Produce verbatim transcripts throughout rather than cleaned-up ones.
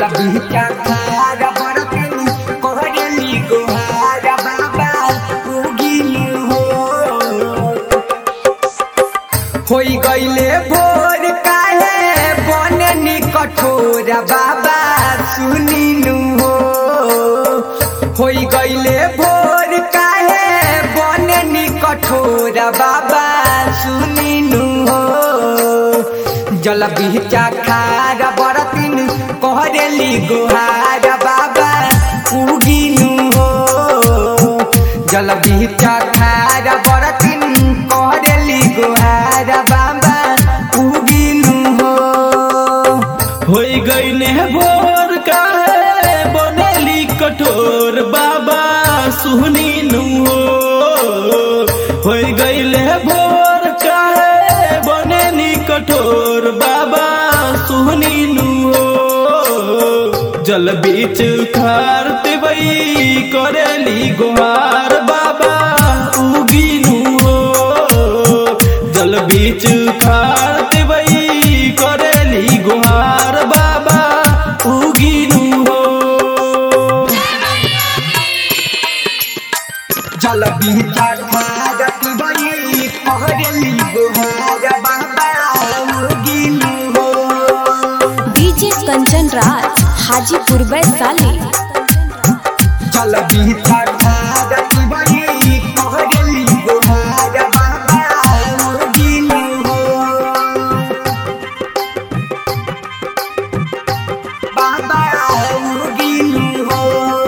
जल बीचा खारा बरतनी कोहरेली गोहारा बाबा उगिली हो होई गईले भोर काहे बननी कठोर बाबा सुनिनु हो होई गईले भोर काहे बननी कठोर बाबा सुनिनु हो जल बीचा खारा बरतनी कोहरेली गोहारा बाबा उगिनु हो जल बीचा खारा बरतनी कोहरेली गोहारा बाबा उगिनु हो होई गईले भोर काहे बनेली कठोर बाबा सुनिनु हो होई गईले भोर काहे बनेली कठोर बाबा सुनिनु हो जल बीच खारते बई करेली गोहार बाबा उगिनु हो जल बीच खारते बई करेली गोहार बाबा उगिनु हो जल बीचा खारा बई कोहरेली गोहारा बाबा उगिनु हो डीजे कंचन राज हाजीपुर वैशाली जल बीचा खारा बई कोहरेली गोहारा बाबा उगिनु हो बाबा उगिनु हो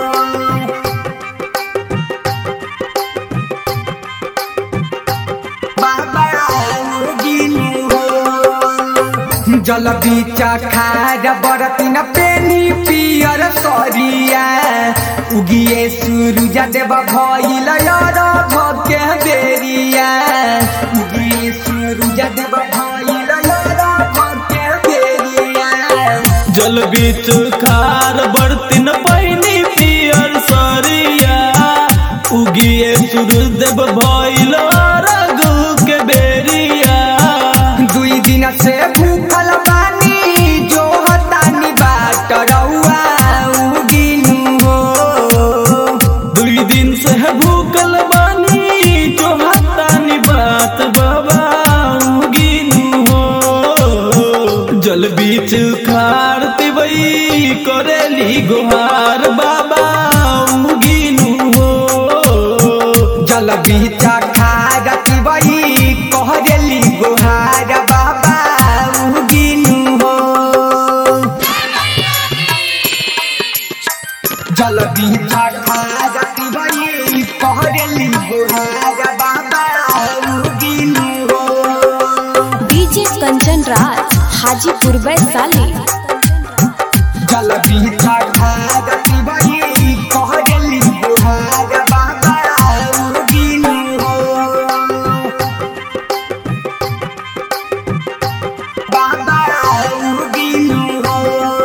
बाबा उगिनु हो जल बीचा खारा बरतिन पेनी पियर सरिया उगिए सूरज देव भइल यार भके बेरिया उगिए सूरज देव भइल यार भके बेरिया जल बीच खार बर्तिन पैनी पियर सरिया उगिए सूरजदेव भइल रघु के बेरिया दुई दिन से भूखल बानी जो हतानी बाट रउआ उगिनु हो दुई दिन से भूखल बानी जो हतानी बात बाबा उगिनु हो जल बीच खारते बई करेली गोहार बाबा उगिनु हो जल बीचा खारा बई कोहरेली गोहारा बाबा उगिनु हो जल बीचा खारा बई कोहरेली गोहारा बाबा उगिनु हो डीजे कंचन राज हाजीपुर वैशाली जल बीचा खारा बई कोहरेली गोहारा बाबा उगिनु हो बाबा उगिनु हो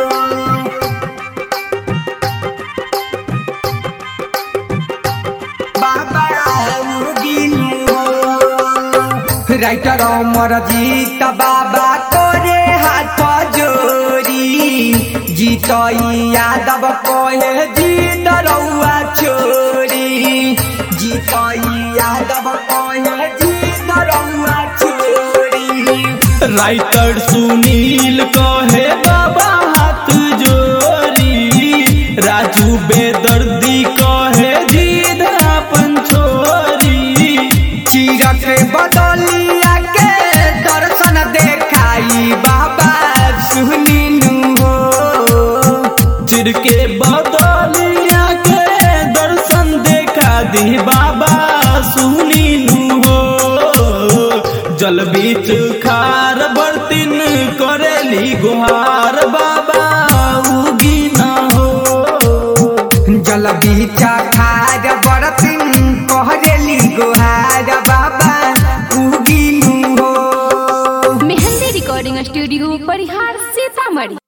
बाबा उगिनु हो राइटर अमर जीत बाबा तोरे हाथ जोड़ी जीत यादव कहे जीत रउआ छोड़ी जीत यादव कहे जीत रउआ छोड़ी राइटर सुनील कहे बाबा हाथ जोड़ी राजू बेदर्दी कहे जीद अपन छोरी चीरक बदलिया के दर्शन देखाई बाबा सुनिनु हो चिर के बदलिया के दर्शन देखा दी बाबा सुनिनु हो जल बीच खार बर्तिन करेली गुहार बाबा उगिना हो जल बीचा खारा बरतिन कोहरेली गोहारा बाबा उगिनु हो मेहंदी रिकॉर्डिंग स्टूडियो परिहार सीतामढ़ी।